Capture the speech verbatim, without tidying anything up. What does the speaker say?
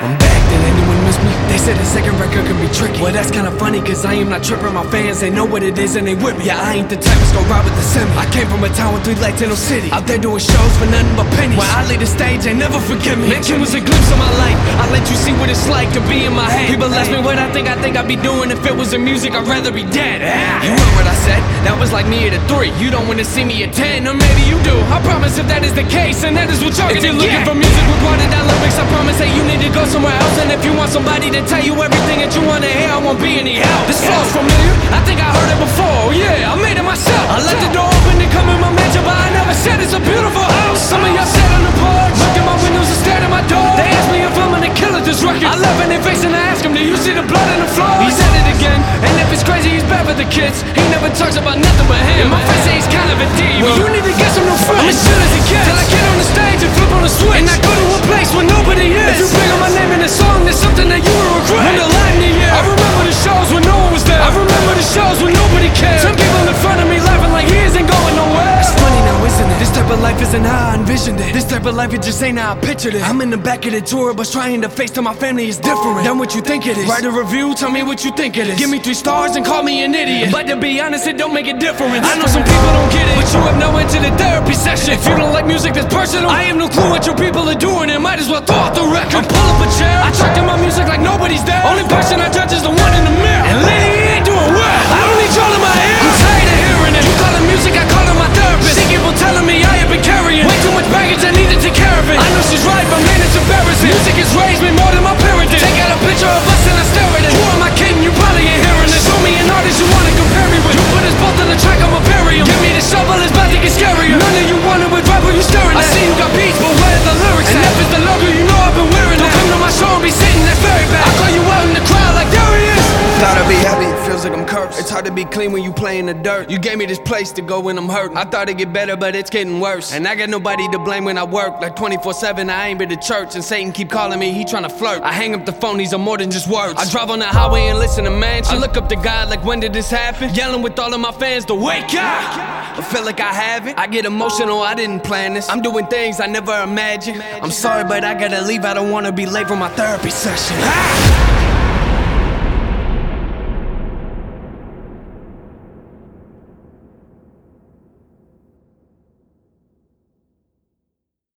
I'm back, did anyone miss me? They said the second record can be tricky. Well, that's kinda funny, cause I am not tripping. My fans, they know what it is and they with me. Yeah, I ain't the type that's gon' ride with the semi. I came from a town with three lights in no city. Out there doing shows for nothing but pennies. When I leave the stage, they never forgive me. Mention was a glimpse of my life. I let you see what it's like to be in my head. People ask me what I think, I think I'd be doing if it was in music. I'd rather be dead. Ah. You heard what I said? That was like me at a three. You don't wanna see me at ten, or maybe you do. I promise if that is the case, and that is what you're gonna get. If you're looking for music with watered down lyrics, I promise that you need to go somewhere else. And if you want somebody to tell you everything that you wanna hear, I won't be any help. This flow's familiar, I think I heard it before. Yeah, I made it myself. I left the door open to come in my mansion, but I never said it's a beautiful house. Some of y'all sat on the porch, looked at my windows and stared at my door. They asked me if I'm gonna kill at this record. I love in their face and I ask him, do you see the blood on the floor? He said it again, and if it's crazy, he's bad for the kids. He never talks about nothing but him. And my friends say he's kind of a diva. Well, you need to get some new friends. I'm as chill as he gets, till I get on the stage and flip on the switch, and I go to a place where nobody is. If you bring on my name in a song, there's something that you will regret. When the lightning, yeah. I remember the shows when no one was there. I remember the shows when nobody cared. Some people in front of me laughing like he isn't going nowhere. It's funny now, isn't it? This type of life isn't how I envisioned it. This type of life, it just ain't how I pictured it. I'm in the back of the tour bus trying to face to my family is different than what you think it is. Write a review, tell me what you think it is. Give me three stars and call me an idiot. But to be honest, it don't make a difference. I know some people don't get it, but you have no into the therapy session. If you don't like music that's personal, I have no clue what your people are doing, and might as well throw out the record. I pull up a chair, I track in my music like nobody's there. Only person I judge is the one in the mirror. And lady, he ain't doing well. I don't need y'all in my ear. I'm tired of hearing it. You call it music, I call it my therapist. See people telling me I have been carrying way too much baggage, I need to take care of it. I know she's right, but man, it's embarrassing. Music has raised me more than my parents did. Take out a picture of us and I stare at it. Who am I kidding? You probably ain't hearing it. Show me an artist you wanna compare me with. You put us both on the track, I'ma bury him. Give me the shovel, it's about to get scarier. None of you wanna with rap, you staring at. I see you got beats, but where are the lyrics? And if it's the logo, you know I've been wearing it. Don't come to my show and be sitting there very bad. I call you out in the crowd like there he is. Thought I'd be happy, it feels like I'm cursed. It's hard to be clean when you play in the dirt. You gave me this place to go when I'm hurting. I thought it'd get better, but it's getting worse. And I got nobody to blame when I work. Like twenty-four seven, I ain't been to church. And Satan keep calling me, he tryna flirt. I hang up the phone, these are more than just words. I drive on the highway and listen to mansion. I look up to God like, when did this happen? Yelling with all of my fans to wake up. I feel like I haven't. I get emotional, I didn't plan this. I'm doing things I never imagined. I'm sorry, but I gotta leave. I don't wanna be late for my therapy session. Ah!